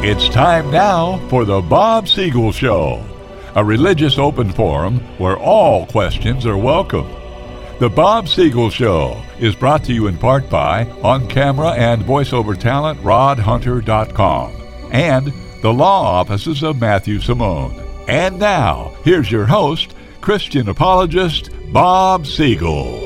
It's time now for the Bob Siegel Show, a religious open forum where all questions are welcome. The Bob Siegel Show is brought to you in part by on-camera and voiceover talent rodhunter.com and the law offices of Matthew Simone. And now, here's your host, Christian apologist Bob Siegel.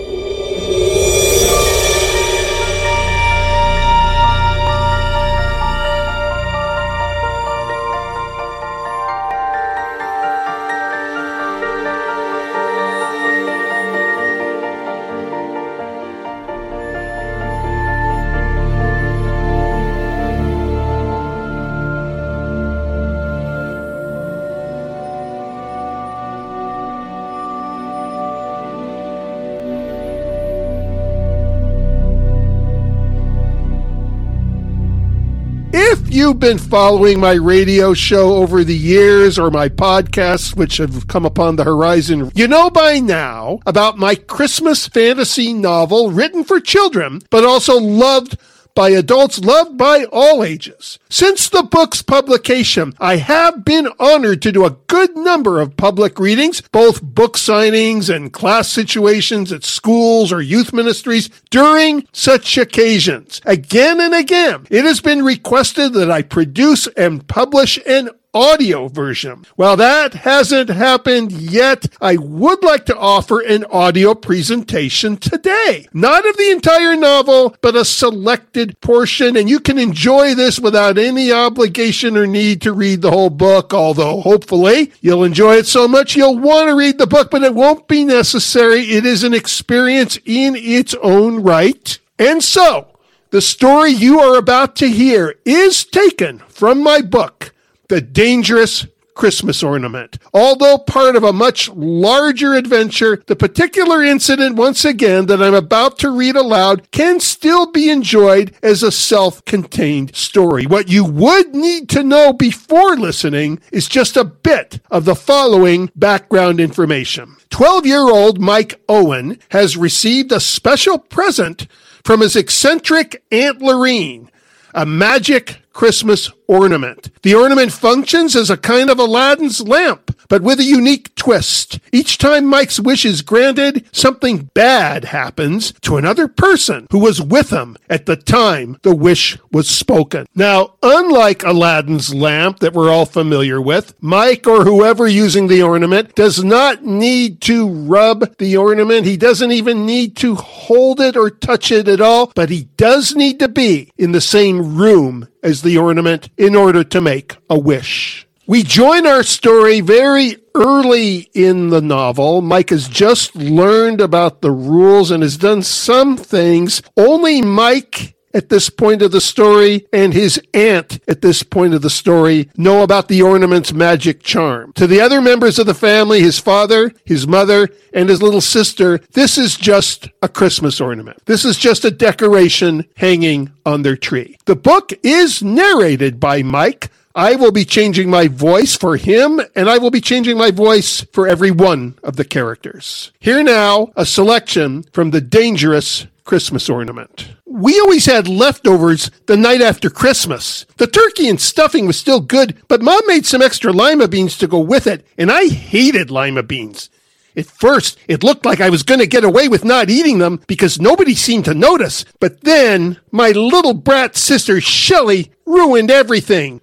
If you've been following my radio show over the years or my podcasts, which have come upon the horizon, you know by now about my Christmas fantasy novel written for children, but also loved by adults, loved by all ages. Since the book's publication, I have been honored to do a good number of public readings, both book signings and class situations at schools or youth ministries during such occasions. Again and again, it has been requested that I produce and publish an audio version. While that hasn't happened yet, I would like to offer an audio presentation today. Not of the entire novel, but a selected portion, and you can enjoy this without any obligation or need to read the whole book, although hopefully you'll enjoy it so much you'll want to read the book, but it won't be necessary. It is an experience in its own right. And so, the story you are about to hear is taken from my book, The Dangerous Christmas Ornament. Although part of a much larger adventure, the particular incident, once again, that I'm about to read aloud can still be enjoyed as a self-contained story. What you would need to know before listening is just a bit of the following background information. 12-year-old Mike Owen has received a special present from his eccentric Aunt Lorene, a magic Christmas ornament. The ornament functions as a kind of Aladdin's lamp, but with a unique twist. Each time Mike's wish is granted, something bad happens to another person who was with him at the time the wish was spoken. Now, unlike Aladdin's lamp that we're all familiar with, Mike or whoever using the ornament does not need to rub the ornament. He doesn't even need to hold it or touch it at all, but he does need to be in the same room as the ornament in order to make a wish. We join our story very early in the novel. Mike has just learned about the rules and has done some things only Mike at this point of the story and his aunt at this point of the story know about the ornament's magic charm. To the other members of the family, his father, his mother, and his little sister, this is just a Christmas ornament. This is just a decoration hanging on their tree. The book is narrated by Mike. I will be changing my voice for him, and I will be changing my voice for every one of the characters. Here now, a selection from The Dangerous Christmas Ornament. We always had leftovers the night after Christmas. The turkey and stuffing was still good, but Mom made some extra lima beans to go with it, and I hated lima beans. At first, it looked like I was going to get away with not eating them because nobody seemed to notice, but then my little brat sister Shelley ruined everything.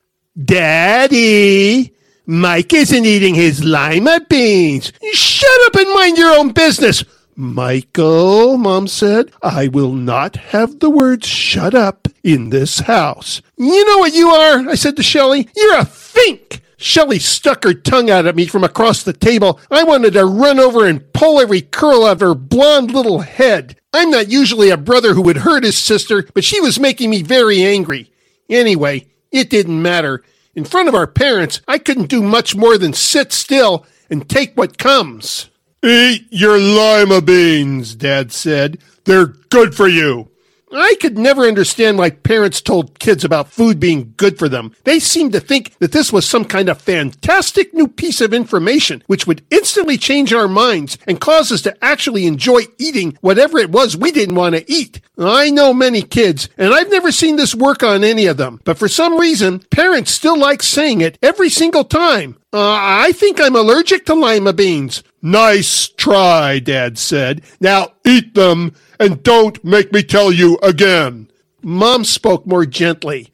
Daddy, Mike isn't eating his lima beans. Shut up and mind your own business. Michael, Mom said, I will not have the words shut up in this house. You know what you are, I said to Shelley. You're a fink. Shelley stuck her tongue out at me from across the table. I wanted to run over and pull every curl out of her blonde little head. I'm not usually a brother who would hurt his sister, but she was making me very angry. Anyway, it didn't matter. In front of our parents, I couldn't do much more than sit still and take what comes. Eat your lima beans, Dad said. They're good for you. I could never understand why parents told kids about food being good for them. They seemed to think that this was some kind of fantastic new piece of information which would instantly change our minds and cause us to actually enjoy eating whatever it was we didn't want to eat. I know many kids, and I've never seen this work on any of them, but for some reason, parents still like saying it every single time. I think I'm allergic to lima beans. Nice try, Dad said. Now eat them and don't make me tell you again. Mom spoke more gently.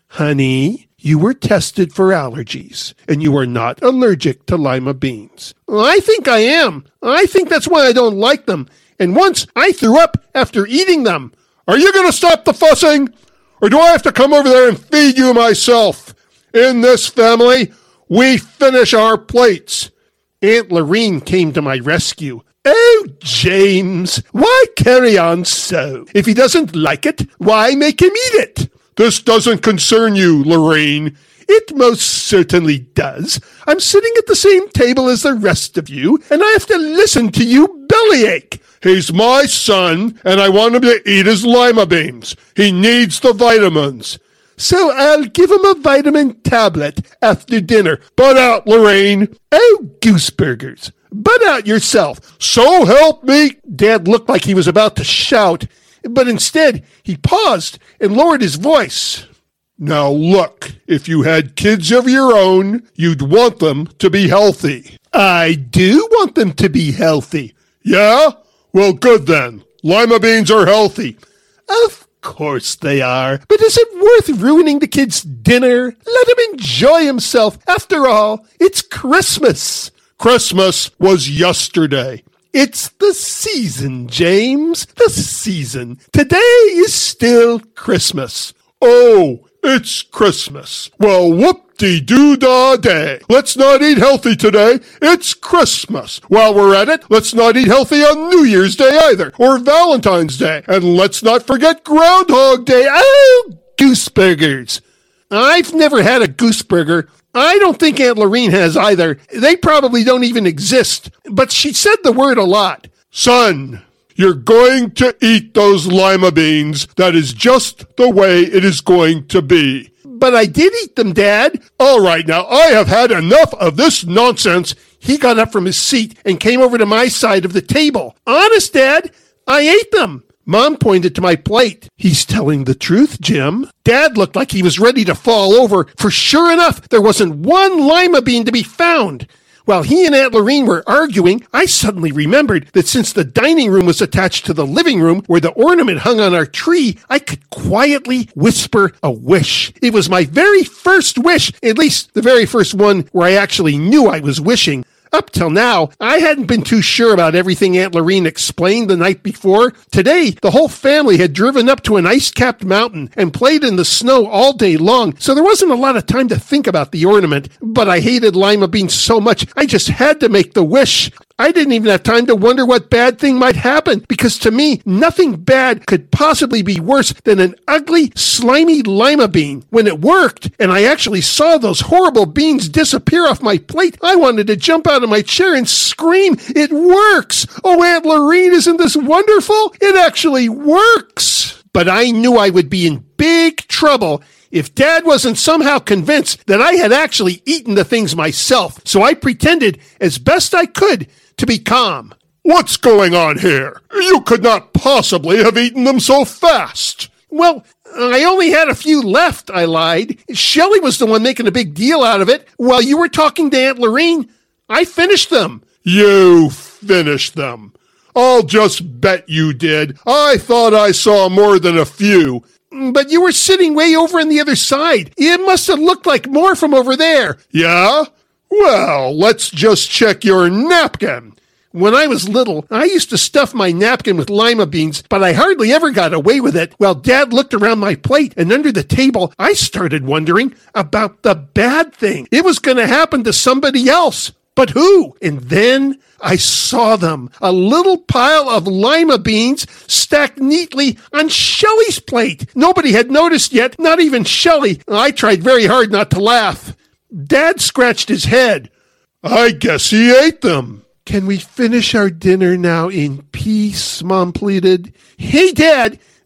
Honey, you were tested for allergies, and you are not allergic to lima beans. I think I am. I think that's why I don't like them. And once I threw up after eating them. Are you going to stop the fussing? Or do I have to come over there and feed you myself? In this family, we finish our plates. Aunt Lorene came to my rescue. Oh, James, why carry on so? If he doesn't like it, why make him eat it? This doesn't concern you, Lorene. It most certainly does. I'm sitting at the same table as the rest of you, and I have to listen to you bellyache. He's my son, and I want him to eat his lima beans. He needs the vitamins. So I'll give him a vitamin tablet after dinner. Butt out, Lorene. Oh, gooseburgers. Butt out yourself. So help me. Dad looked like he was about to shout, but instead he paused and lowered his voice. Now look, if you had kids of your own, you'd want them to be healthy. I do want them to be healthy. Yeah? Well, good then. Lima beans are healthy. Of course they are. But is it worth ruining the kid's dinner? Let him enjoy himself. After all, it's Christmas. Christmas was yesterday. It's the season, James. The season. Today is still Christmas. Oh, it's Christmas. Well, whoop-de-doo-dah-day. Let's not eat healthy today. It's Christmas. While we're at it, let's not eat healthy on New Year's Day either, or Valentine's Day. And let's not forget Groundhog Day. Oh, gooseburgers. I've never had a gooseburger. I don't think Aunt Lorene has either. They probably don't even exist. But she said the word a lot. Son, you're going to eat those lima beans. That is just the way it is going to be. But I did eat them, Dad. All right, now, I have had enough of this nonsense. He got up from his seat and came over to my side of the table. Honest, Dad, I ate them. Mom pointed to my plate. He's telling the truth, Jim. Dad looked like he was ready to fall over, for sure enough, there wasn't one lima bean to be found. While he and Aunt Lorene were arguing, I suddenly remembered that since the dining room was attached to the living room where the ornament hung on our tree, I could quietly whisper a wish. It was my very first wish, at least the very first one where I actually knew I was wishing. Up till now, I hadn't been too sure about everything Aunt Lorene explained the night before. Today, the whole family had driven up to an ice-capped mountain and played in the snow all day long, so there wasn't a lot of time to think about the ornament. But I hated lima beans so much, I just had to make the wish. I didn't even have time to wonder what bad thing might happen, because to me, nothing bad could possibly be worse than an ugly, slimy lima bean. When it worked, and I actually saw those horrible beans disappear off my plate, I wanted to jump out of my chair and scream, "It works! Oh, Aunt Lorene, isn't this wonderful? It actually works!" But I knew I would be in big trouble if Dad wasn't somehow convinced that I had actually eaten the things myself. So I pretended, as best I could, to be calm. What's going on here? You could not possibly have eaten them so fast. Well, I only had a few left, I lied. Shelley was the one making a big deal out of it. While you were talking to Aunt Lorene, I finished them. You finished them. I'll just bet you did. I thought I saw more than a few. But you were sitting way over on the other side. It must have looked like more from over there. Yeah? Well, let's just check your napkin. When I was little, I used to stuff my napkin with lima beans, but I hardly ever got away with it. While Dad looked around my plate and under the table, I started wondering about the bad thing. It was going to happen to somebody else. But who? And then I saw them. A little pile of lima beans stacked neatly on Shelley's plate. Nobody had noticed yet, not even Shelley. I tried very hard not to laugh. Dad scratched his head. I guess he ate them. Can we finish our dinner now in peace? Mom pleaded. Hey, Dad,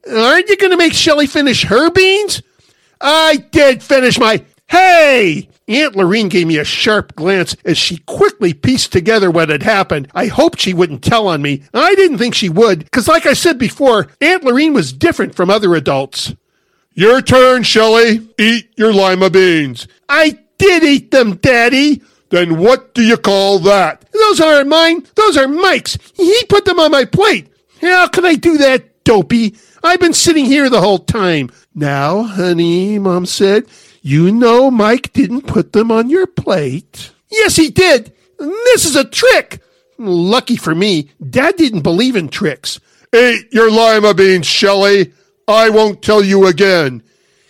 Aren't you going to make Shelley finish her beans? I did finish my... Hey! Aunt Lorene gave me a sharp glance as she quickly pieced together what had happened. I hoped she wouldn't tell on me. I didn't think she would, because like I said before, Aunt Lorene was different from other adults. Your turn, Shelley. Eat your lima beans. I did eat them, Daddy. Then what do you call that? Those aren't mine. Those are Mike's. He put them on my plate. How can I do that, dopey? I've been sitting here the whole time. Now, honey, Mom said, you know Mike didn't put them on your plate. Yes, he did. This is a trick. Lucky for me, Dad didn't believe in tricks. Eat your lima beans, Shelley. I won't tell you again.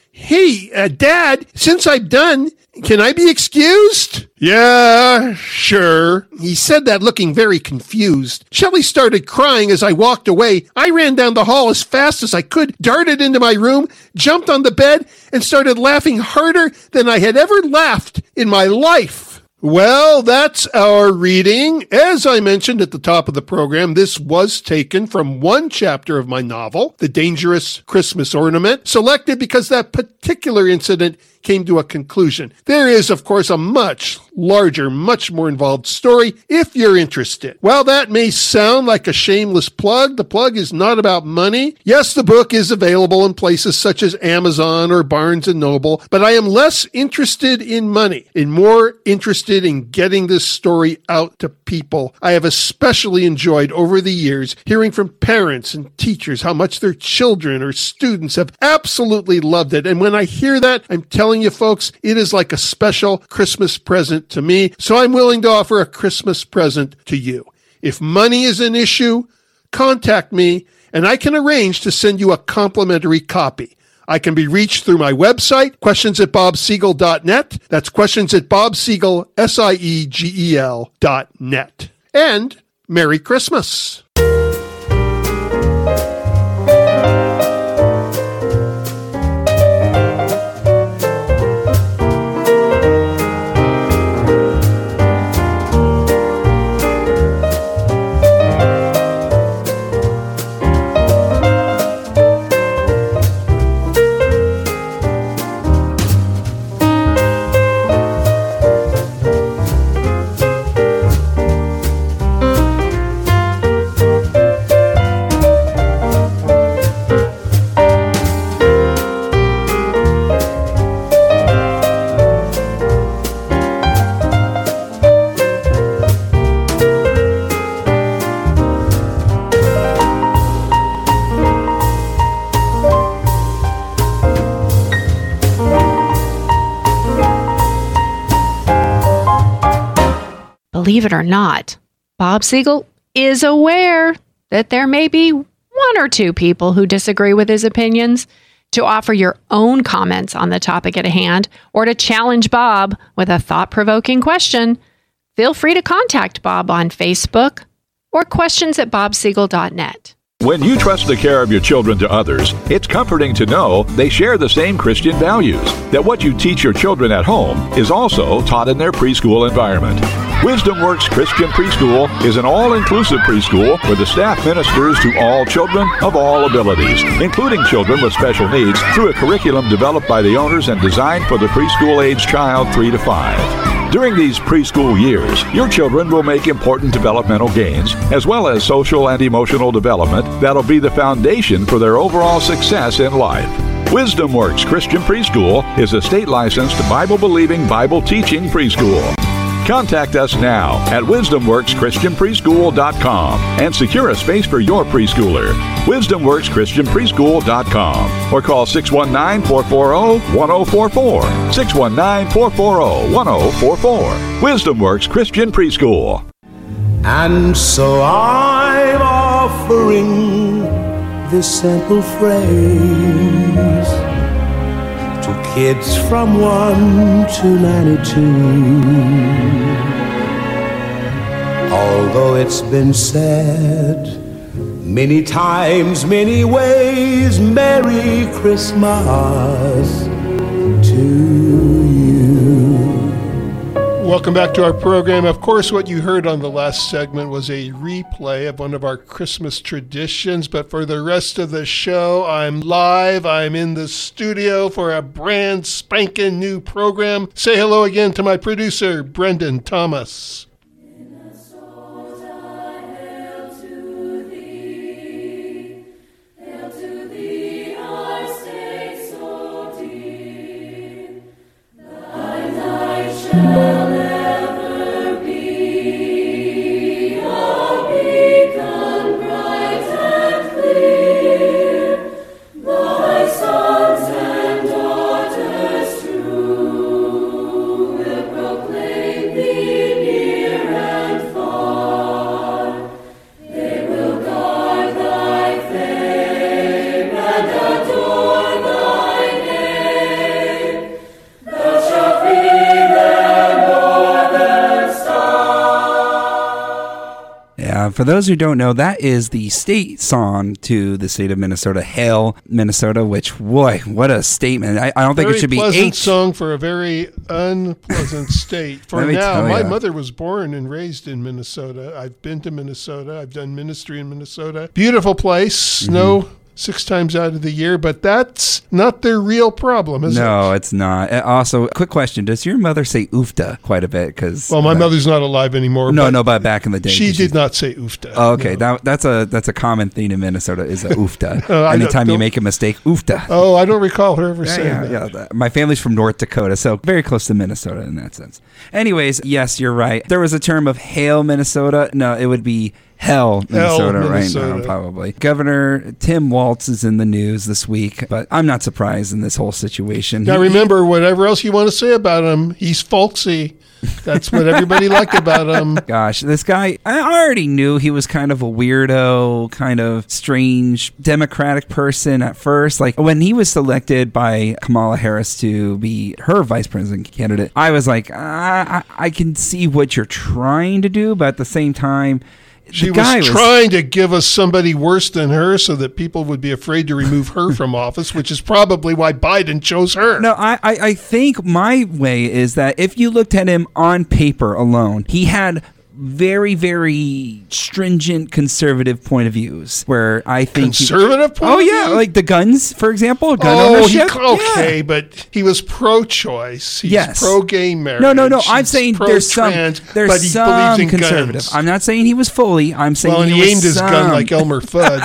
Hey, Dad, since I'm done, can I be excused? Yeah, sure. He said that looking very confused. Shelley started crying as I walked away. I ran down the hall as fast as I could, darted into my room, jumped on the bed, and started laughing harder than I had ever laughed in my life. Well, that's our reading. As I mentioned at the top of the program, this was taken from one chapter of my novel, The Dangerous Christmas Ornament, selected because that particular incident came to a conclusion. There is, of course, a much larger, much more involved story if you're interested. While that may sound like a shameless plug, the plug is not about money. Yes, the book is available in places such as Amazon or Barnes & Noble, but I am less interested in money and more interested in getting this story out to people. I have especially enjoyed over the years hearing from parents and teachers how much their children or students have absolutely loved it. And when I hear that, I'm telling you folks, it is like a special Christmas present to me. So I'm willing to offer a Christmas present to you. If money is an issue, contact me and I can arrange to send you a complimentary copy. I can be reached through my website, questions@bobsiegel.net. That's questions@bobsiegel, SIEGEL.net. And Merry Christmas. Believe it or not, Bob Siegel is aware that there may be one or two people who disagree with his opinions. To offer your own comments on the topic at hand or to challenge Bob with a thought-provoking question, feel free to contact Bob on Facebook or questions@bobsiegel.net. When you trust the care of your children to others, it's comforting to know they share the same Christian values, that what you teach your children at home is also taught in their preschool environment. Wisdom Works Christian Preschool is an all-inclusive preschool where the staff ministers to all children of all abilities, including children with special needs, through a curriculum developed by the owners and designed for the preschool-age child 3 to 5. During these preschool years, your children will make important developmental gains, as well as social and emotional development that'll be the foundation for their overall success in life. Wisdom Works Christian Preschool is a state-licensed, Bible-believing, Bible-teaching preschool. Contact us now at wisdomworkschristianpreschool.com and secure a space for your preschooler. wisdomworkschristianpreschool.com or call 619-440-1044. 619-440-1044. Wisdom Works Christian Preschool. And so I'm offering this simple phrase to kids from 1 to 92. Although it's been said many times, many ways, Merry Christmas to you. welcome back to our program. Of course, what you heard on the last segment was a replay of one of our Christmas traditions, but for the rest of the show, I'm live. I'm in the studio for a brand spanking new program. Say hello again to my producer, Brendan Thomas. For those who don't know, that is the state song to the state of Minnesota, Hail, Minnesota, which, boy, what a statement. I don't think it should be very pleasant song for a very unpleasant state. For now, my mother was born and raised in Minnesota. I've been to Minnesota. I've done ministry in Minnesota. Beautiful place. Snow 6 times out of the year, but that's not their real problem, is it? No, it's not. Also, quick question. Does your mother say oofta quite a bit? Well, my mother's not alive anymore. No, but back in the day. She did not say oofta. Oh, okay. No. That's a common theme in Minnesota is a oofta. Anytime you make a mistake, oofta. Oh, I don't recall her ever saying that. Yeah. My family's from North Dakota, so very close to Minnesota in that sense. Anyways, yes, you're right. There was a term of Hail, Minnesota. No, it would be Hell, Minnesota right now, probably. Governor Tim Walz is in the news this week, but I'm not surprised in this whole situation. Now, remember, whatever else you want to say about him, he's folksy. That's what everybody liked about him. Gosh, this guy, I already knew he was kind of a weirdo, kind of strange Democratic person at first. Like when he was selected by Kamala Harris to be her vice president candidate, I was like, I can see what you're trying to do, but at the same time, she was trying to give us somebody worse than her so that people would be afraid to remove her from office, which is probably why Biden chose her. No, I think my way is that if you looked at him on paper alone, he had very, very stringent conservative point of views where I think conservative point of view? Like the guns, for example, gun ownership. But he was pro-choice. He's pro-gay marriage. No. I'm saying there's some conservative. Guns. I'm not saying he was fully. I'm saying he aimed his gun like Elmer Fudd.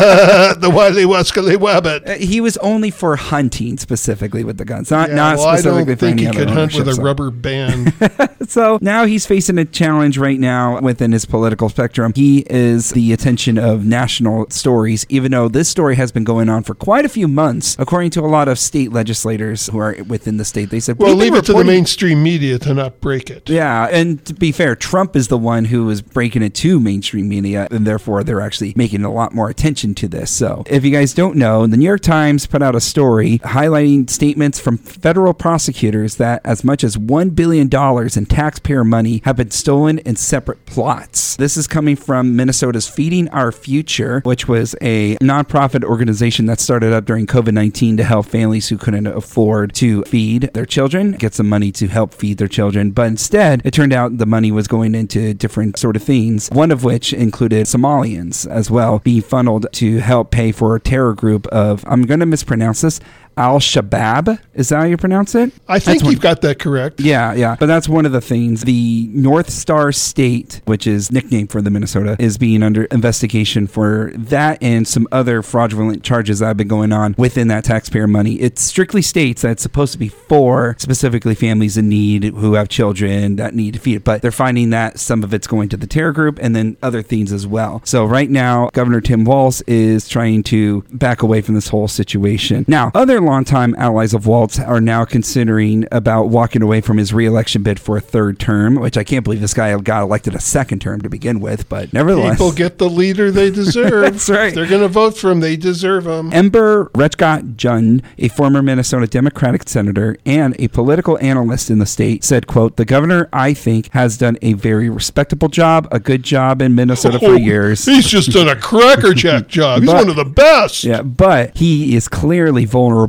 The Wily Wascally Wabbit. He was only for hunting specifically with the guns, not specifically for any other. I don't think he could hunt with a rubber band. So now he's facing a challenge right now within his political spectrum. He is the attention of national stories, even though this story has been going on for quite a few months. According to a lot of state legislators who are within the state, they said, well, leave it to the mainstream media to not break it. Yeah, and to be fair, Trump is the one who is breaking it to mainstream media, and therefore they're actually making a lot more attention to this. So if you guys don't know, the New York Times put out a story highlighting statements from federal prosecutors that as much as $1 billion in taxpayer money have been stolen in separate plots. This is coming from Minnesota's Feeding Our Future, which was a nonprofit organization that started up during COVID-19 to help families who couldn't afford to feed their children, get some money to help feed their children. But instead, it turned out the money was going into different sort of things, one of which included Somalians as well, being funneled to help pay for a terror group of, I'm going to mispronounce this, Al-Shabaab. Is that how you pronounce it? I think you've got that correct. Yeah. But that's one of the things. The North Star State, which is nicknamed for the Minnesota, is being under investigation for that and some other fraudulent charges that have been going on within that taxpayer money. It strictly states that it's supposed to be for specifically families in need who have children that need to feed. But they're finding that some of it's going to the terror group and then other things as well. So right now, Governor Tim Walz is trying to back away from this whole situation. Now, other longtime allies of Walz are now considering about walking away from his re-election bid for a third term, which I can't believe this guy got elected a second term to begin with, but nevertheless. People get the leader they deserve. That's right. If they're going to vote for him, they deserve him. Ember Rechgott-Jund, a former Minnesota Democratic senator and a political analyst in the state, said, quote, "The governor, I think, has done a very respectable job, a good job in Minnesota for years." He's just done a crackerjack job. He's one of the best. Yeah, but he is clearly vulnerable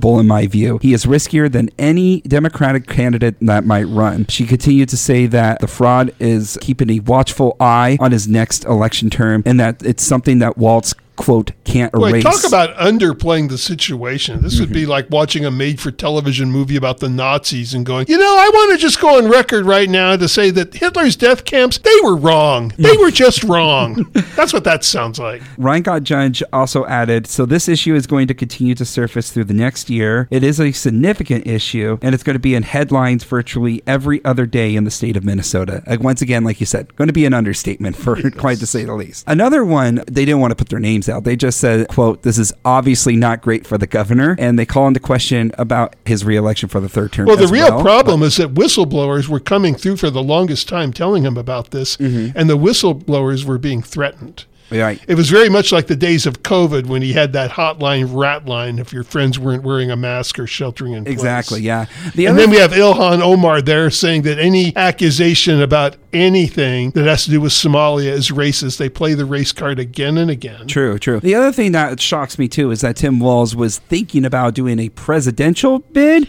horrible in my view. He is riskier than any Democratic candidate that might run. She continued to say that the fraud is keeping a watchful eye on his next election term and that it's something that Walz, quote, can't erase. Talk about underplaying the situation. This would be like watching a made-for-television movie about the Nazis and going, I want to just go on record right now to say that Hitler's death camps, they were wrong. They were just wrong. That's what that sounds like. Reingot Judge also added, so this issue is going to continue to surface through the next year. It is a significant issue, and it's going to be in headlines virtually every other day in the state of Minnesota. Once again, like you said, going to be an understatement for quite to say the least. Another one, they didn't want to put their names out. They just said, quote, this is obviously not great for the governor, and they call into question about his reelection for the third term. Well, the real problem is that whistleblowers were coming through for the longest time telling him about this, and the whistleblowers were being threatened. Right. It was very much like the days of COVID when he had that hotline, rat line, if your friends weren't wearing a mask or sheltering in place. Exactly, yeah. And then we have Ilhan Omar there saying that any accusation about anything that has to do with Somalia is racist. They play the race card again and again. True. The other thing that shocks me, too, is that Tim Walz was thinking about doing a presidential bid in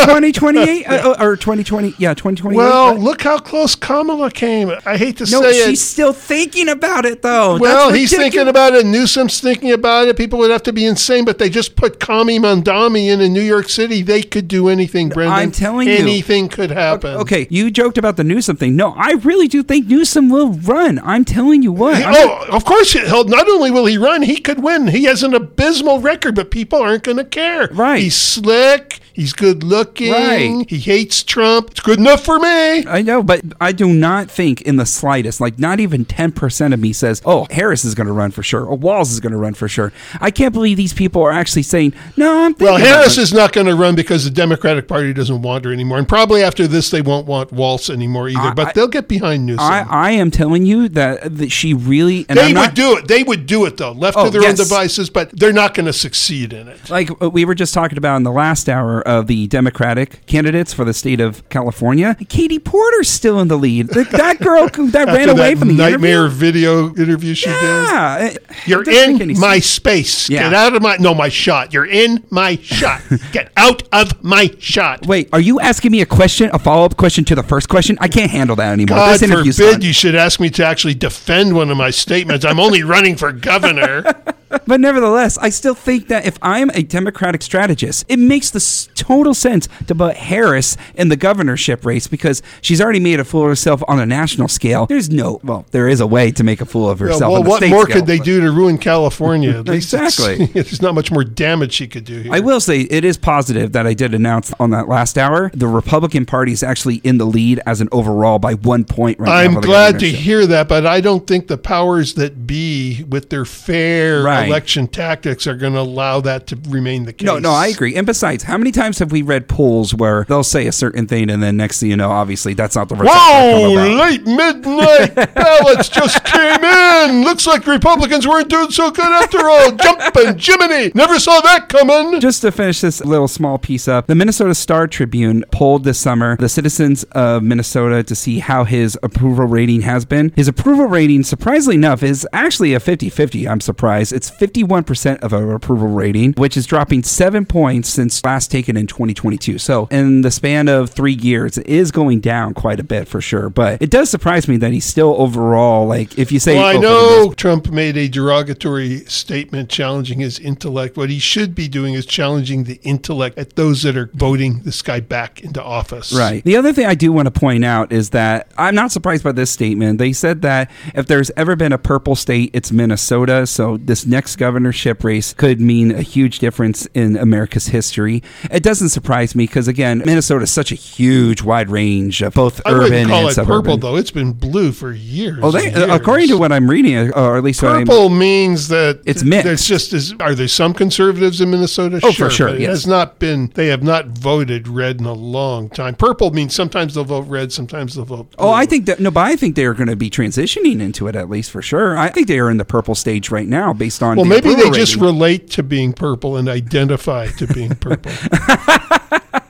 2028 or 2020. Yeah, 2028. Well, look how close Kamala came. I hate to say it. No, she's still thinking about it, though. Well, he's thinking about it. Newsom's thinking about it. People would have to be insane, but they just put Kami Mandami in New York City. They could do anything, Brendan. I'm telling you. Anything could happen. Okay, you joked about the Newsom thing. No, I really do think Newsom will run. I'm telling you what. Of course. Not only will he run, he could win. He has an abysmal record, but people aren't going to care. Right. He's slick. He's good looking. Right. He hates Trump. It's good enough for me. I know, but I do not think in the slightest, like not even 10% of me says, oh, Harris is going to run for sure, or Walz is going to run for sure. I can't believe these people are actually saying, no, I'm thinking Well, Harris is not going to run because the Democratic Party doesn't want her anymore. And probably after this, they won't want Walz anymore either. But they'll get behind Newsom. I am telling you that she really... And they would do it. They would do it, though, left to their own devices, but they're not going to succeed in it. Like we were just talking about in the last hour of the Democratic candidates for the state of California, Katie Porter's still in the lead. That girl that ran away from the nightmare video interview she did. You're in my space. Yeah. Get out of my shot. You're in my shot. Get out of my shot. Wait, are you asking me a follow-up question to the first question? I can't handle that anymore. God forbid you should ask me to actually defend one of my statements. I'm only running for governor. But nevertheless, I still think that if I'm a Democratic strategist, it makes the total sense to put Harris in the governorship race because she's already made a fool of herself on a national scale. There is a way to make a fool of herself on the state scale. What more could they do to ruin California? Exactly. There's not much more damage she could do here. I will say it is positive that I did announce on that last hour, the Republican Party is actually in the lead as an overall by 1 point right now. I'm glad to hear that, but I don't think the powers that be with their fair election tactics are going to allow that to remain the case. No, I agree. And besides, how many times have we read polls where they'll say a certain thing and then next thing you know, obviously that's not the result. Whoa, late midnight ballots just came in. Looks like Republicans weren't doing so good after all. Jumping Jiminy. Never saw that coming. Just to finish this little small piece up, the Minnesota Star Tribune polled this summer the citizens of Minnesota to see how his approval rating has been. His approval rating, surprisingly enough, is actually a 50-50. I'm surprised. It's 51% of an approval rating, which is dropping 7 points since last taken in 2022. So in the span of 3 years, it is going down quite a bit for sure. But it does surprise me that he's still overall, like, if you say... Well, I know Trump made a derogatory statement challenging his intellect. What he should be doing is challenging the intellect at those that are voting this guy back into office. Right. The other thing I do want to point out is that I'm not surprised by this statement. They said that if there's ever been a purple state, it's Minnesota. So this next governorship race could mean a huge difference in America's history. It doesn't surprise me because, again, Minnesota is such a huge, wide range of both urban and suburban. I wouldn't call it purple, though. It's been blue for years. Oh, according to what I'm reading, or at least purple means that it's mixed. Are there some conservatives in Minnesota? Oh, for sure. It has not been. They have not voted red in a long time. Purple means sometimes they'll vote red, sometimes they'll vote blue. Oh, I think that but I think they're going to be transitioning into it at least for sure. I think they are in the purple stage right now based on. Well, maybe they just relate to being purple and identify to being purple.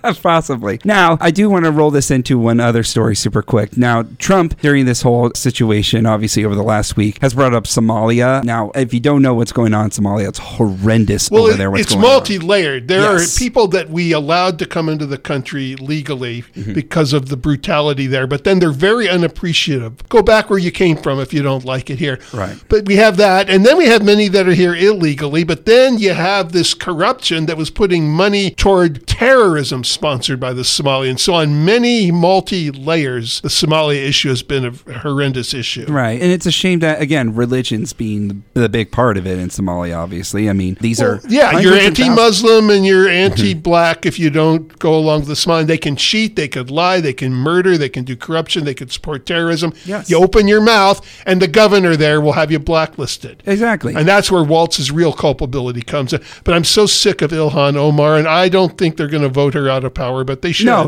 Possibly. Now, I do want to roll this into one other story super quick. Now, Trump, during this whole situation, obviously over the last week, has brought up Somalia. Now, if you don't know what's going on in Somalia, it's horrendous over there. It's multi-layered. There are people that we allowed to come into the country legally because of the brutality there, but then they're very unappreciative. Go back where you came from if you don't like it here. Right. But we have that, and then we have many that are here illegally, but then you have this corruption that was putting money toward terrorism sponsored by the Somalians. So on many multi-layers, the Somalia issue has been a horrendous issue. Right. And it's a shame that, again, religion's being the big part of it in Somalia, obviously. I mean, these are... Yeah, you're anti-Muslim and you're anti-black if you don't go along with the Somalians. They can cheat, they could lie, they can murder, they can do corruption, they can support terrorism. Yes. You open your mouth and the governor there will have you blacklisted. Exactly. And that's where Waltz's real culpability comes in. But I'm so sick of Ilhan Omar, and I don't think they're going to vote her out of power, but they should. No.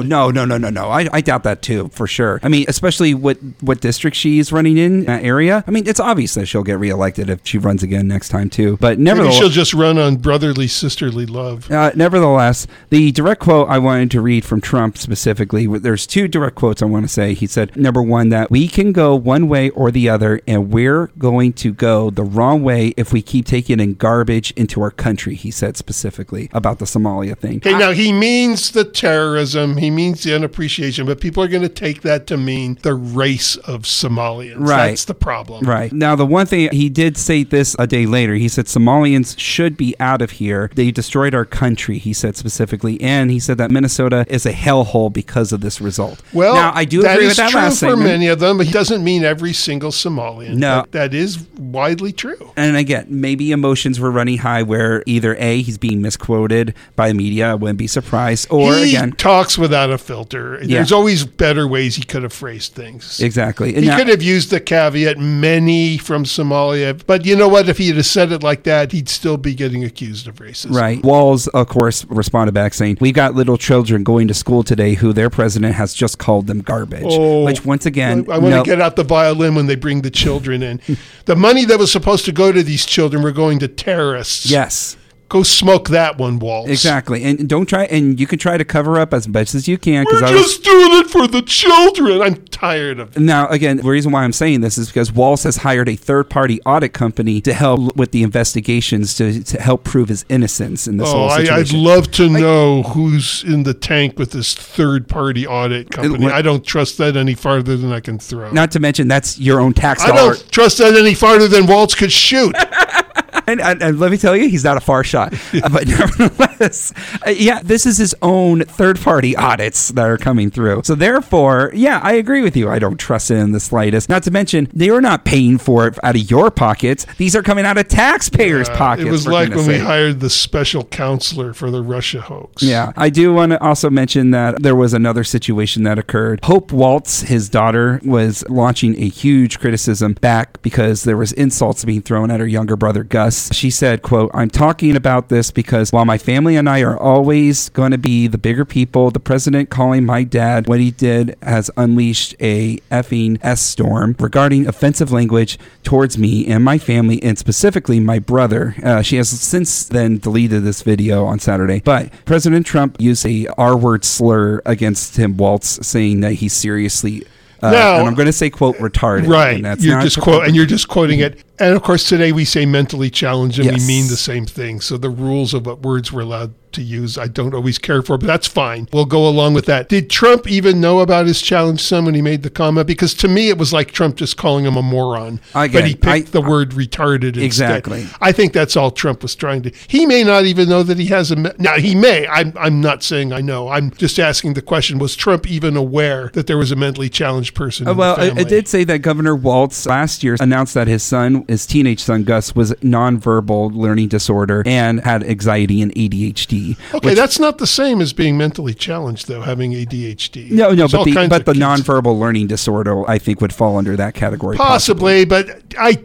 I doubt that too, for sure. I mean, especially what district she's running in that area. I mean, it's obvious that she'll get reelected if she runs again next time too. But nevertheless, maybe she'll just run on brotherly, sisterly love. Nevertheless, the direct quote I wanted to read from Trump specifically, there's two direct quotes I want to say. He said, number one, that we can go one way or the other, and we're going to go the wrong way if we keep taking in garbage into our country, he said specifically about the Somalia thing. Okay, now he means the terrorism, he means the unappreciation, but people are going to take that to mean the race of Somalians. Right. That's the problem. Right. Now, the one thing, he did say this a day later. He said Somalians should be out of here. They destroyed our country, he said specifically, and he said that Minnesota is a hellhole because of this result. Well, now, I do agree with that last true for statement. many of them, but he doesn't mean every single Somalian. No. That is widely true. And again, maybe emotions were running high where either A, he's being misquoted by the media, I wouldn't be surprised, or he again... talks without a filter. Yeah. There's always better ways he could have phrased things. Exactly. He could have used the caveat, many from Somalia, but you know what? If he had said it like that, he'd still be getting accused of racism. Right. Walz, of course, responded back saying, we've got little children going to school today who their president has just called them garbage. Oh, which, once again... I want to get out the violin when they bring the children in. The money that was supposed to go to these children were going to terrorists. Yes. Go smoke that one, Waltz. Exactly. And don't try, and you can try to cover up as best as you can. We're just doing it for the children. I'm tired of it. Now, again, the reason why I'm saying this is because Waltz has hired a third-party audit company to help with the investigations to help prove his innocence in this whole situation. I'd love to know who's in the tank with this third-party audit company. I don't trust that any farther than I can throw. Not to mention, that's your own tax I dollar. don't trust that any farther than Waltz could shoot. And let me tell you, he's not a far shot. But nevertheless, this is his own third-party audits that are coming through. So therefore, I agree with you. I don't trust it in the slightest. Not to mention, they are not paying for it out of your pockets. These are coming out of taxpayers' pockets. It was like when we hired the special counselor for the Russia hoax. Yeah. I do want to also mention that there was another situation that occurred. Hope Waltz, his daughter, was launching a huge criticism back because there was insults being thrown at her younger brother, Gus. She said, quote, I'm talking about this because while my family and I are always going to be the bigger people, the president calling my dad what he did has unleashed a effing S-storm regarding offensive language towards me and my family, and specifically my brother. She has since then deleted this video on Saturday, but President Trump used a R-word slur against him, Waltz, saying that he's seriously... and I'm going to say, quote, retarded. Right. And that's you're just quoting it. And of course, today we say mentally challenged, and we mean the same thing. So the rules of what words we're allowed to use, I don't always care for, but that's fine. We'll go along with that. Did Trump even know about his challenged son when he made the comment? Because to me, it was like Trump just calling him a moron. But he picked the word retarded instead. Exactly. I think that's all Trump was trying to. He may not even know that he has a. Now, he may. I'm not saying I know. I'm just asking the question, was Trump even aware that there was a mentally challenged person in the family? It did say that Governor Waltz last year announced that his teenage son, Gus, was nonverbal learning disorder and had anxiety and ADHD. Okay, that's not the same as being mentally challenged, though, having ADHD. No, but the nonverbal learning disorder, I think, would fall under that category. Possibly, but I doubt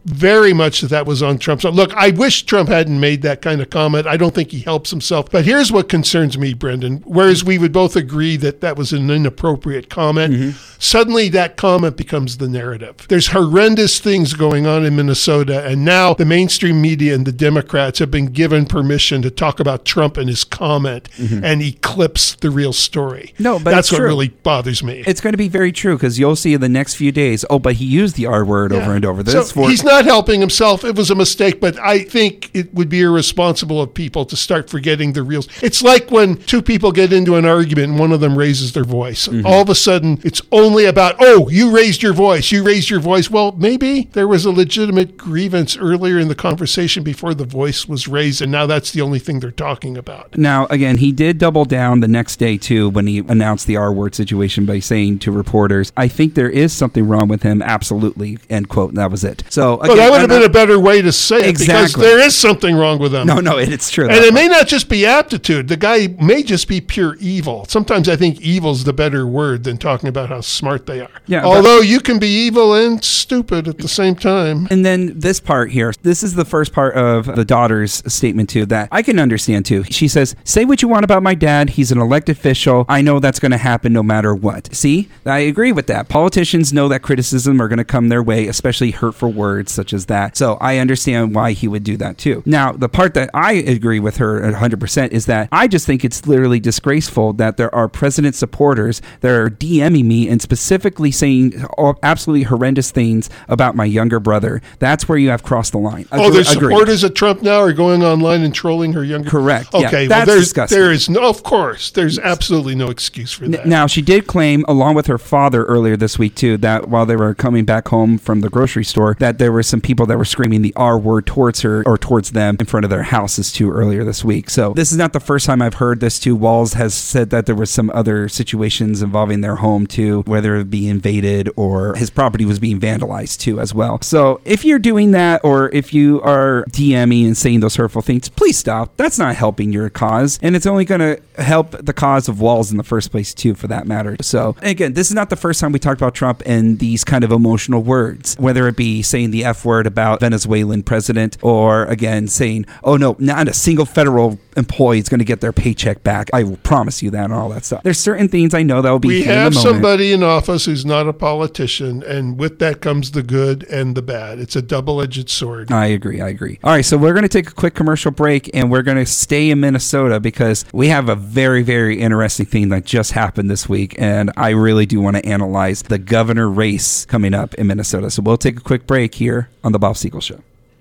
very much that was on Trump's. Look, I wish Trump hadn't made that kind of comment. I don't think he helps himself. But here's what concerns me, Brendan. Whereas we would both agree that that was an inappropriate comment, suddenly that comment becomes the narrative. There's horrendous things going on in Minnesota, and now the mainstream media and the Democrats have been given permission to talk about Trump and his comment and eclipse the real story. No, but that's what true. really bothers me. It's going to be very true because you'll see in the next few days, but he used the R word over and over. He's not helping himself. It was a mistake, but I think it would be irresponsible of people to start forgetting the real. It's like when two people get into an argument and one of them raises their voice. All of a sudden, it's only about, you raised your voice. You raised your voice. Well, maybe there was a legitimate grievance earlier in the conversation before the voice was raised, and now that's the only thing they're talking about. Now, again, he did double down the next day, too, when he announced the R-word situation by saying to reporters, I think there is something wrong with him, absolutely, end quote, and that was it. So, again, that would have been a better way to say it, exactly. because there is something wrong with him. No, it's true. And it may not just be aptitude. The guy may just be pure evil. Sometimes I think evil's the better word than talking about how smart they are. Yeah, although you can be evil and stupid at the same time. And then this part here, this is the first part of the daughter's statement too that I can understand too. She says, say what you want about my dad. He's an elected official. I know that's going to happen no matter what. See, I agree with that. Politicians know that criticism are going to come their way, especially hurtful words such as that. So I understand why he would do that too. Now, the part that I agree with her 100% is that I just think it's literally disgraceful that there are president supporters that are DMing me and specifically saying absolutely horrendous things about my younger brother. That's where you have crossed the line. There's supporters of Trump now are going online and trolling her younger. Correct. Okay, yeah, that's disgusting. There is no, of course, there's absolutely no excuse for that. Now, she did claim, along with her father earlier this week too, that while they were coming back home from the grocery store, that there were some people that were screaming the R word towards her or towards them in front of their houses too earlier this week. So this is not the first time I've heard this too. Walz has said that there was some other situations involving their home too, whether it be invaded or his property was being vandalized too as well. So if you're doing that, or if you are DMing and saying those hurtful things, please stop. That's not helping your cause, and it's only going to help the cause of Walz in the first place too, for that matter. So again, this is not the first time we talked about Trump and these kind of emotional words, whether it be saying the F word about Venezuelan president, or again saying, oh no, not a single federal employee is going to get their paycheck back. I will promise you that, and all that stuff. There's certain things I know that will be. We have somebody in office who's not a politician, and with that comes the good and the bad. It's a double-edged sword. I agree. All right, so we're going to take a quick commercial break, and we're going to stay in Minnesota because we have a very, very interesting thing that just happened this week, and I really do want to analyze the governor race coming up in Minnesota. So we'll take a quick break here on The Bob Siegel Show.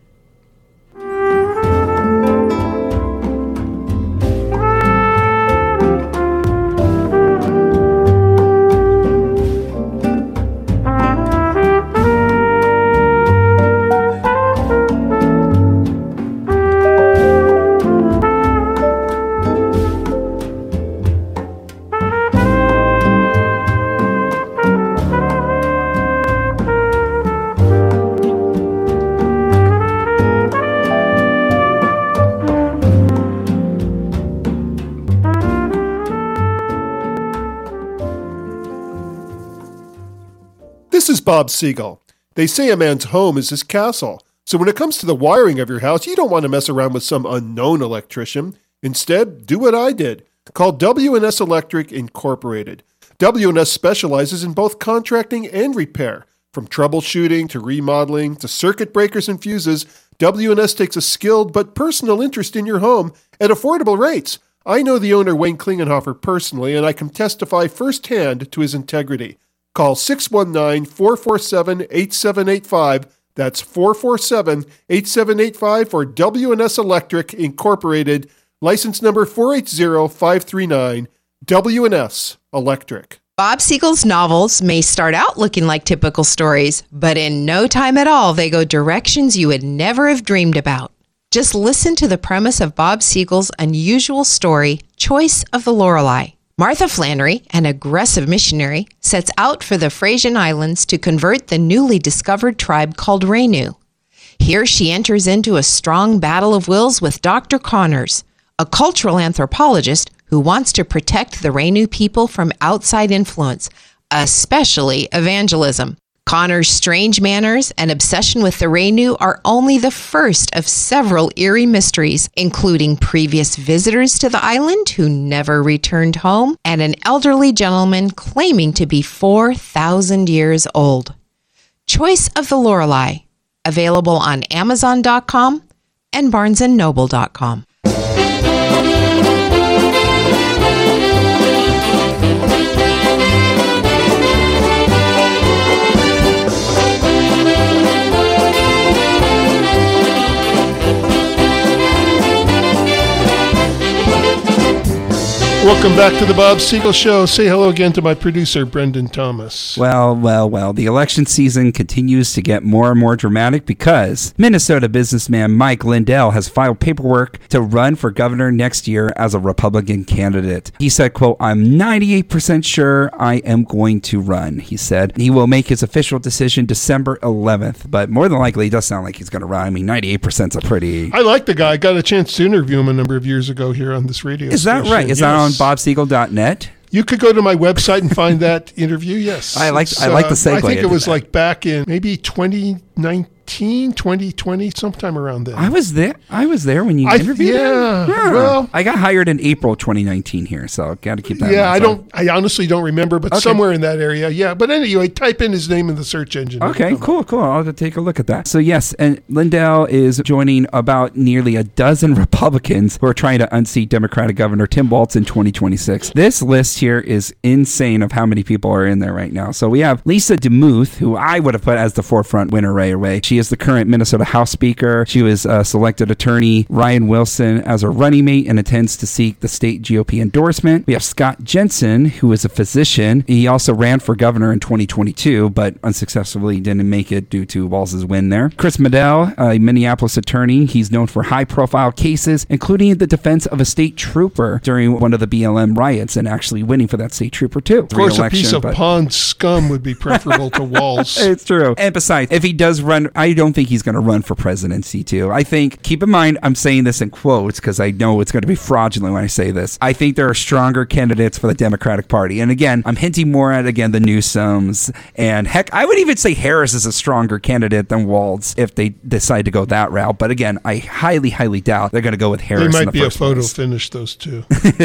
This is Bob Siegel. They say a man's home is his castle. So when it comes to the wiring of your house, you don't want to mess around with some unknown electrician. Instead, do what I did. Call W&S Electric Incorporated. W&S specializes in both contracting and repair. From troubleshooting to remodeling to circuit breakers and fuses, W&S takes a skilled but personal interest in your home at affordable rates. I know the owner, Wayne Klingenhofer, personally, and I can testify firsthand to his integrity. Call 619-447-8785. That's 447-8785 for W&S Electric Incorporated. License number 480539. W&S Electric. Bob Siegel's novels may start out looking like typical stories, but in no time at all, they go directions you would never have dreamed about. Just listen to the premise of Bob Siegel's unusual story, Choice of the Lorelei. Martha Flannery, an aggressive missionary, sets out for the Frisian Islands to convert the newly discovered tribe called Renu. Here she enters into a strong battle of wills with Dr. Connors, a cultural anthropologist who wants to protect the Renu people from outside influence, especially evangelism. Connor's strange manners and obsession with the Renu are only the first of several eerie mysteries, including previous visitors to the island who never returned home and an elderly gentleman claiming to be 4,000 years old. Choice of the Lorelei, available on Amazon.com and BarnesandNoble.com. Welcome back to the Bob Siegel Show. Say hello again to my producer, Brendan Thomas. Well. The election season continues to get more and more dramatic because Minnesota businessman Mike Lindell has filed paperwork to run for governor next year as a Republican candidate. He said, quote, "I'm 98% sure I am going to run," he said. He will make his official decision December 11th, but more than likely, it does sound like he's going to run. I mean, 98% is a pretty... I like the guy. I got a chance to interview him a number of years ago here on this radio Is that station. right? Is that on bobsiegel.net? You could go to my website and find that interview, yes. I like the segue. I think it was that. like back in maybe 2019, 2020, sometime around then. I was there when you interviewed him. Yeah. Well, I got hired in April 2019 here, so got to keep that in yeah, mind. I honestly don't remember, but Okay. somewhere in that area, yeah. But anyway, type in his name in the search engine. Okay, cool. I'll have to take a look at that. So yes, and Lindell is joining about nearly a dozen Republicans who are trying to unseat Democratic Governor Tim Walz in 2026. This list here is insane of how many people are in there right now. So we have Lisa DeMuth, who I would have put as the forefront winner right away. She is the current Minnesota House Speaker. She was selected attorney Ryan Wilson as a running mate and intends to seek the state GOP endorsement. We have Scott Jensen, who is a physician. He also ran for governor in 2022, but unsuccessfully didn't make it due to Walz's win there. Chris Medell, a Minneapolis attorney. He's known for high-profile cases, including the defense of a state trooper during one of the BLM riots and actually winning for that state trooper, too. Of course, a piece of pond scum would be preferable to Walz. It's true. And besides, if he does run, I don't think he's going to run for presidency, too. I think, keep in mind, I'm saying this in quotes because I know it's going to be fraudulent when I say this. I think there are stronger candidates for the Democratic Party. And again, I'm hinting more at, again, the Newsoms. And heck, I would even say Harris is a stronger candidate than Walz if they decide to go that route. But again, I highly, highly doubt they're going to go with Harris. There might be a photo finish, those two.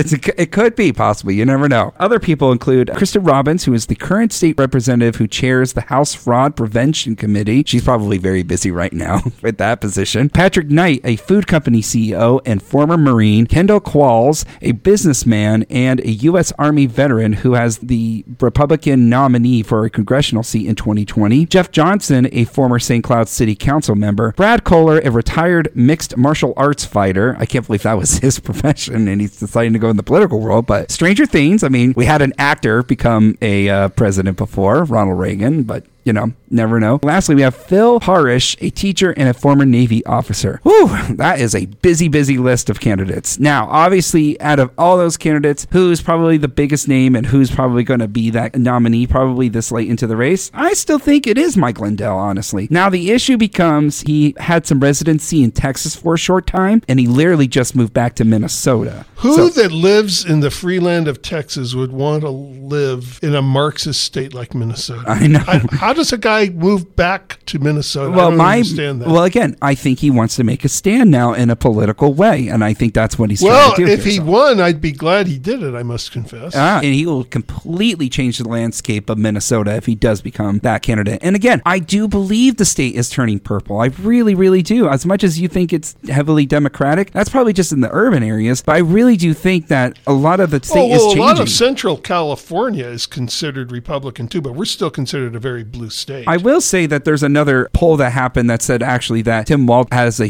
It could be, possibly. You never know. Other people include Kristen Robbins, who is the current state representative who chairs the House Fraud Prevention Committee. She's probably very busy right now with that position. Patrick Knight, a food company CEO and former Marine. Kendall Qualls, a businessman and a U.S. Army veteran who has the Republican nominee for a congressional seat in 2020. Jeff Johnson, a former St. Cloud City Council member. Brad Kohler, a retired mixed martial arts fighter. I can't believe that was his profession and he's deciding to go in the political world, but stranger things. I mean, we had an actor become a president before, Ronald Reagan, but you know, never know. Lastly, we have Phil Harish, a teacher and a former Navy officer. Whew, that is a busy list of candidates. Now, obviously, out of all those candidates, who's probably the biggest name and who's probably going to be that nominee probably this late into the race? I still think it is Mike Lindell, honestly. Now, the issue becomes he had some residency in Texas for a short time, and he literally just moved back to Minnesota. Who that lives in the free land of Texas would want to live in a Marxist state like Minnesota? I know. How does a guy move back to Minnesota? I don't understand that. Well, again, I think he wants to make a stand now in a political way, and I think that's what he's trying to do. Well, if he won, I'd be glad he did it, I must confess. And he will completely change the landscape of Minnesota if he does become that candidate. And again, I do believe the state is turning purple. I really, really do. As much as you think it's heavily Democratic, that's probably just in the urban areas, but I really do think that a lot of the state is changing. A lot of Central California is considered Republican too, but we're still considered a very blue state. I will say that there's another poll that happened that said actually that Tim Walz has a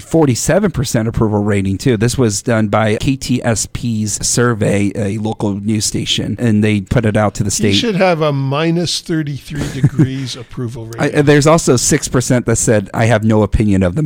47% approval rating too. This was done by KTSP's survey, a local news station, and they put it out to the state. He should have a minus 33 degrees approval rating. There's also 6% that said, I have no opinion of the matter.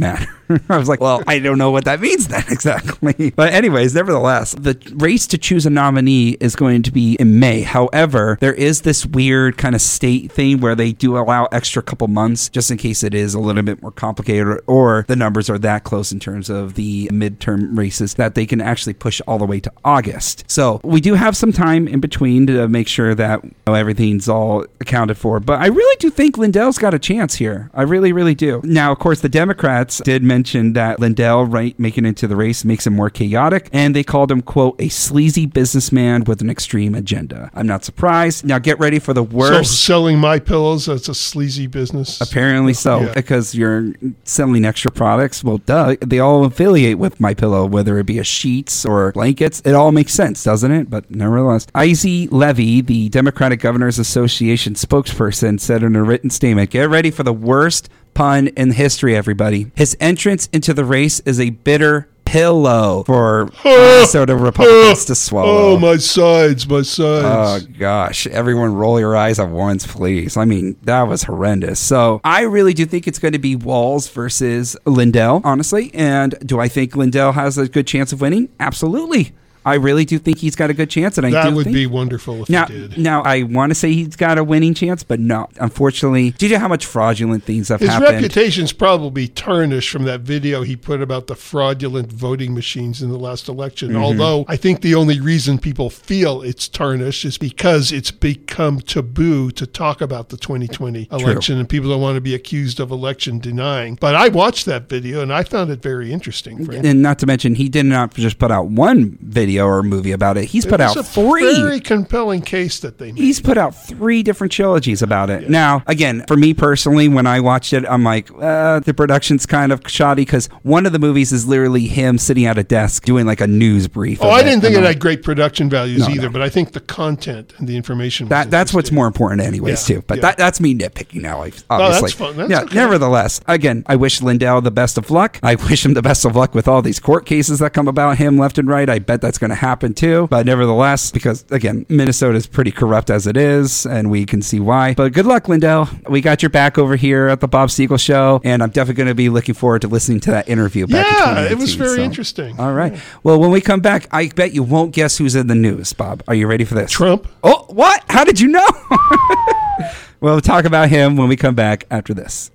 I was like, well, I don't know what that means then exactly. But anyways, nevertheless, the race to choose a nominee is going to be in May. However, there is this weird kind of state thing where they do allow extra couple months just in case it is a little bit more complicated or the numbers are that close in terms of the midterm races that they can actually push all the way to August. So we do have some time in between to make sure that everything's all accounted for. But I really do think Lindell's got a chance here. I really, really do. Now, of course, the Democrats did mention that Lindell, making it into the race makes him more chaotic, and they called him, quote, a sleazy businessman with an extreme agenda. I'm not surprised. Now, get ready for the worst. So selling MyPillows, that's a sleazy business? Apparently so, Yeah. because you're selling extra products. Well, duh, they all affiliate with MyPillow, whether it be a sheets or blankets. It all makes sense, doesn't it? But nevertheless, Izzy Levy, the Democratic Governors Association spokesperson, said in a written statement, get ready for the worst pun in history, everybody. His entrance into the race is a bitter pillow for Minnesota Republicans to swallow. Oh, my sides. Oh, gosh. Everyone roll your eyes at once, please. I mean, that was horrendous. So I really do think it's going to be Walz versus Lindell, honestly. And do I think Lindell has a good chance of winning? Absolutely. I really do think he's got a good chance, and that would be wonderful if he did. Now, I want to say he's got a winning chance, but no. Unfortunately, due to how much fraudulent things have happened. His reputation's probably tarnished from that video he put about the fraudulent voting machines in the last election. Mm-hmm. Although I think the only reason people feel it's tarnished is because it's become taboo to talk about the 2020 election, and people don't want to be accused of election denying. But I watched that video, and I found it very interesting. And not to mention, he did not just put out one video or a movie about it. He's put out 3. Very compelling case that they made. He's put out 3 different trilogies about it. Yeah. Now, again, for me personally, when I watched it, I'm like, the production's kind of shoddy because one of the movies is literally him sitting at a desk doing like a news brief. I didn't think it had great production values either, but I think the content and the information was that's what's more important anyways, too. But that's me nitpicking now, obviously. That's fun. That's okay. Nevertheless, again, I wish Lindell the best of luck. I wish him the best of luck with all these court cases that come about him left and right. I bet that's going to happen too, but nevertheless, because again, Minnesota is pretty corrupt as it is, and we can see why. But good luck, Lindell. We got your back over here at the Bob Siegel Show, and I'm definitely going to be looking forward to listening to that interview back in 2018. It was very interesting. All right. Well, when we come back, I bet you won't guess who's in the news, Bob. Are you ready for this? Trump. Oh, what? How did you know? We'll talk about him when we come back after this.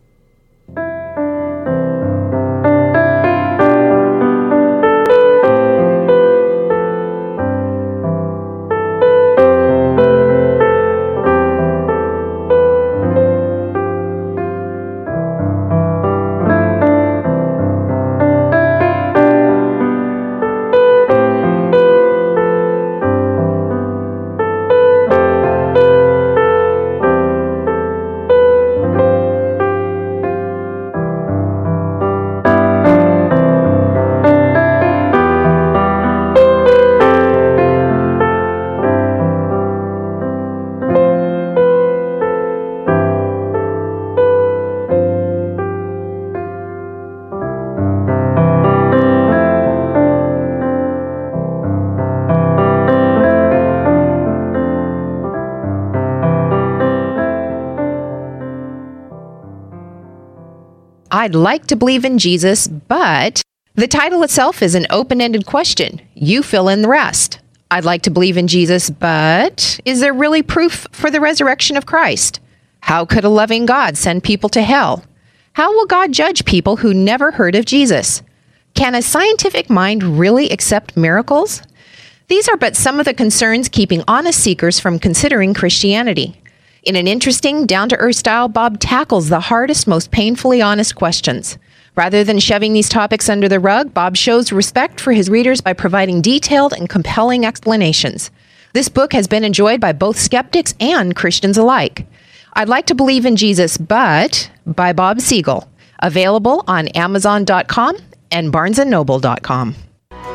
I'd like to believe in Jesus, but the title itself is an open-ended question. You fill in the rest. I'd like to believe in Jesus, but is there really proof for the resurrection of Christ? How could a loving God send people to hell? How will God judge people who never heard of Jesus? Can a scientific mind really accept miracles? These are but some of the concerns keeping honest seekers from considering Christianity. In an interesting, down-to-earth style, Bob tackles the hardest, most painfully honest questions. Rather than shoving these topics under the rug, Bob shows respect for his readers by providing detailed and compelling explanations. This book has been enjoyed by both skeptics and Christians alike. I'd like to believe in Jesus, but by Bob Siegel. Available on Amazon.com and BarnesandNoble.com.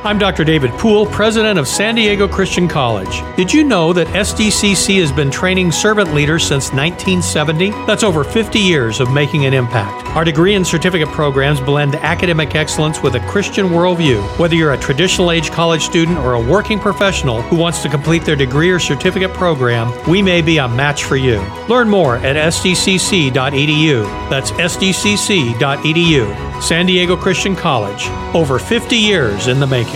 I'm Dr. David Poole, president of San Diego Christian College. Did you know that SDCC has been training servant leaders since 1970? That's over 50 years of making an impact. Our degree and certificate programs blend academic excellence with a Christian worldview. Whether you're a traditional age college student or a working professional who wants to complete their degree or certificate program, we may be a match for you. Learn more at sdcc.edu. That's sdcc.edu. San Diego Christian College. Over 50 years in the making.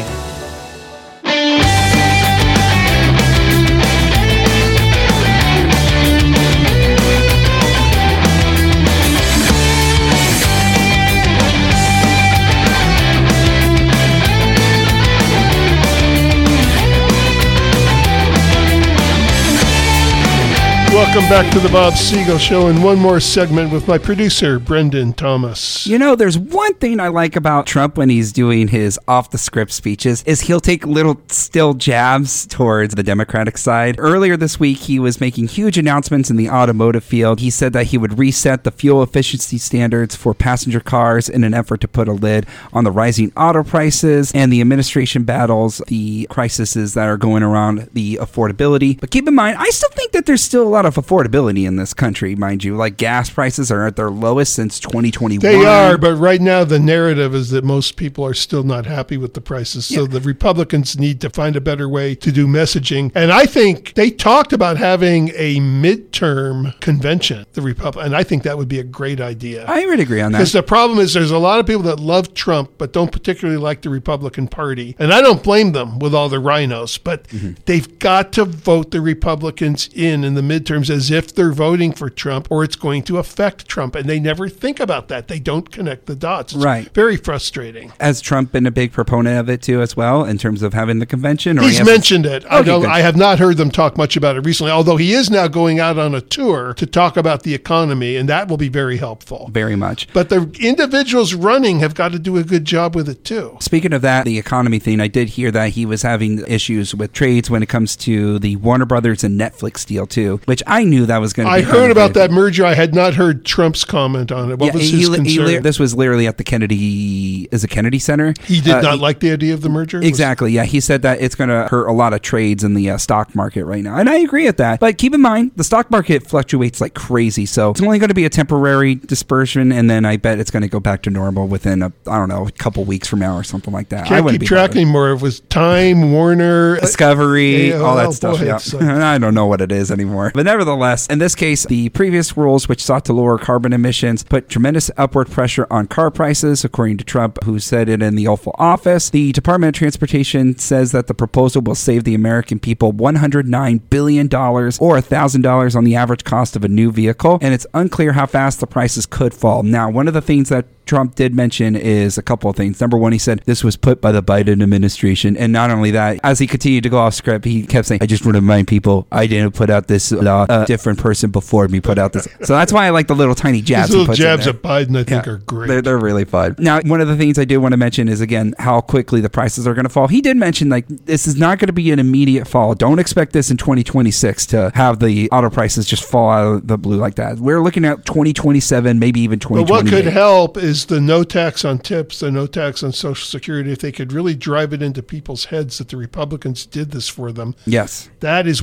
Welcome back to the Bob Siegel Show, and one more segment with my producer, Brendan Thomas. You know, there's one thing I like about Trump when he's doing his off-the-script speeches is he'll take little still jabs towards the Democratic side. Earlier this week, he was making huge announcements in the automotive field. He said that he would reset the fuel efficiency standards for passenger cars in an effort to put a lid on the rising auto prices and the administration battles the crises that are going around the affordability. But keep in mind, I still think that there's still a lot of affordability in this country, mind you. Like, gas prices are at their lowest since 2021. They are, but right now the narrative is that most people are still not happy with the prices. So the Republicans need to find a better way to do messaging. And I think they talked about having a midterm convention, the Republic, and I think that would be a great idea. I would agree on that. Because the problem is there's a lot of people that love Trump but don't particularly like the Republican Party. And I don't blame them with all the rhinos, but they've got to vote the Republicans in the midterms as if they're voting for Trump or it's going to affect Trump. And they never think about that. They don't connect the dots. It's very frustrating. Has Trump been a big proponent of it too as well in terms of having the convention? Or He's mentioned it. Okay, I have not heard them talk much about it recently, although he is now going out on a tour to talk about the economy, and that will be very helpful. Very much. But the individuals running have got to do a good job with it too. Speaking of that, the economy thing, I did hear that he was having issues with trades when it comes to the Warner Brothers and Netflix deal too, which I knew that was going to be. I heard about that merger. I had not heard Trump's comment on it. What was his concern? This was literally at the Kennedy Center. He did not like the idea of the merger? Exactly, yeah. He said that it's going to hurt a lot of trades in the stock market right now. And I agree with that. But keep in mind, the stock market fluctuates like crazy. So it's only going to be a temporary dispersion. And then I bet it's going to go back to normal within, a couple weeks from now or something like that. Can't keep track anymore. It was Time, Warner, Discovery, all that stuff. Yeah. I don't know what it is anymore. But nevertheless, in this case, the previous rules, which sought to lower carbon emissions, put tremendous upward pressure on car prices, according to Trump, who said it in the Oval Office. The Department of Transportation says that the proposal will save the American people $109 billion or $1,000 on the average cost of a new vehicle, and it's unclear how fast the prices could fall. Now, one of the things that Trump did mention is a couple of things. Number one, he said this was put by the Biden administration. And not only that, as he continued to go off script, he kept saying, I just want to remind people, I didn't put out this law. A different person before me put out this. So that's why I like the little tiny jabs. These little jabs at Biden, I think, are great. They're really fun. Now, one of the things I do want to mention is, again, how quickly the prices are going to fall. He did mention, like, this is not going to be an immediate fall. Don't expect this in 2026 to have the auto prices just fall out of the blue like that. We're looking at 2027, maybe even 2028. But what could help is the no tax on tips, the no tax on Social Security. If they could really drive it into people's heads that the Republicans did this for them. Yes. That is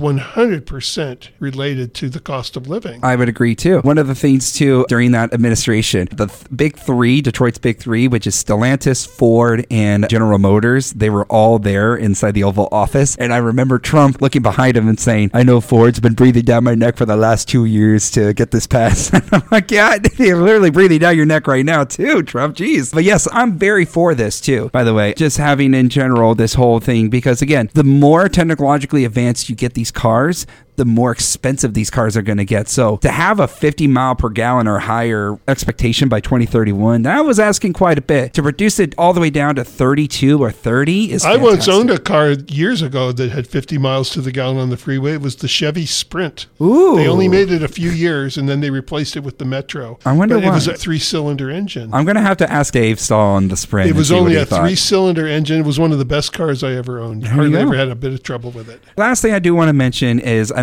100% related to the cost of living. I would agree, too. One of the things, too, during that administration, the big three, Detroit's big three, which is Stellantis, Ford, and General Motors, they were all there inside the Oval Office. And I remember Trump looking behind him and saying, I know Ford's been breathing down my neck for the last 2 years to get this passed. I'm like, yeah, they're literally breathing down your neck right now, too, Trump. Jeez. But yes, I'm very for this, too, by the way. Just having in general this whole thing, because, again, the more technologically advanced you get these cars, the more expensive these cars are going to get. So to have a 50 mile per gallon or higher expectation by 2031, that was asking quite a bit. To reduce it all the way down to 32 or 30 is fantastic. I once owned a car years ago that had 50 miles to the gallon on the freeway. It was the Chevy Sprint. Ooh. They only made it a few years, and then they replaced it with the Metro. I wonder why. It was a 3-cylinder engine. I'm going to have to ask Dave Stahl on the Sprint. It was only a 3-cylinder engine. It was one of the best cars I ever owned. Hardly ever had a bit of trouble with it. Last thing I do want to mention is, and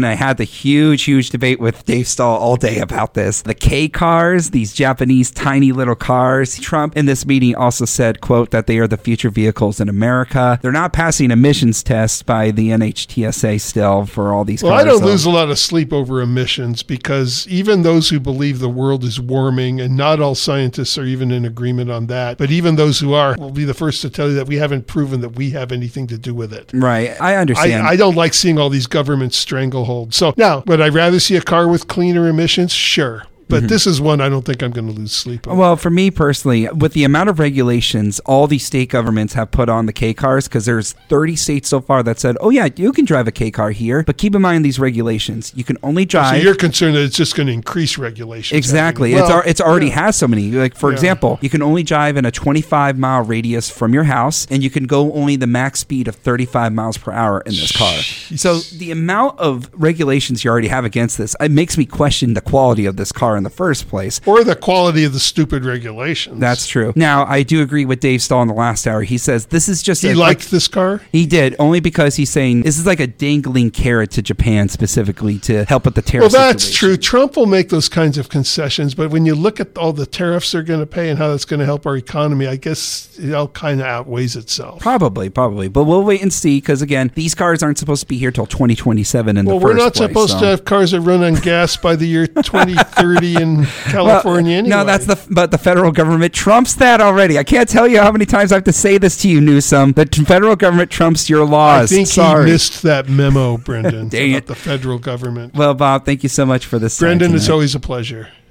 and I had the huge debate with Dave Stahl all day about this. The K cars, these Japanese tiny little cars. Trump in this meeting also said, quote, that they are the future vehicles in America. They're not passing emissions tests by the NHTSA still for all these cars. Well, I don't lose a lot of sleep over emissions because even those who believe the world is warming, and not all scientists are even in agreement on that, but even those who are will be the first to tell you that we haven't proven that we have anything to do with it. Right. I understand. I don't like seeing all these government strangleholds. So now, would I rather see a car with cleaner emissions? Sure. But this is one I don't think I'm going to lose sleep over. Well, for me personally, with the amount of regulations all these state governments have put on the K cars, because there's 30 states so far that said, oh yeah, you can drive a K car here, but keep in mind these regulations. You can only drive... So you're concerned that it's just going to increase regulations. Exactly. It's already has so many. Like, for example, you can only drive in a 25-mile radius from your house, and you can go only the max speed of 35 miles per hour in this car. So the amount of regulations you already have against this, it makes me question the quality of this car in the first place. Or the quality of the stupid regulations. That's true. Now, I do agree with Dave Stahl in the last hour. He says this is just... He liked this car? He did, only because he's saying this is like a dangling carrot to Japan specifically to help with the tariff situation. Well, that's situation. true. Trump will make those kinds of concessions, but when you look at all the tariffs they're going to pay and how that's going to help our economy, I guess it all kind of outweighs itself. Probably. But we'll wait and see, because again, these cars aren't supposed to be here till 2027 in the first place. Well, we're not supposed to have cars that run on gas by the year 2030 in California anyway. No, but the federal government trumps that already. I can't tell you how many times I have to say this to you, Newsom. The federal government trumps your laws. I think he missed that memo, Brendan, about the federal government. Well, Bob, thank you so much for this. Brendan, it's always a pleasure.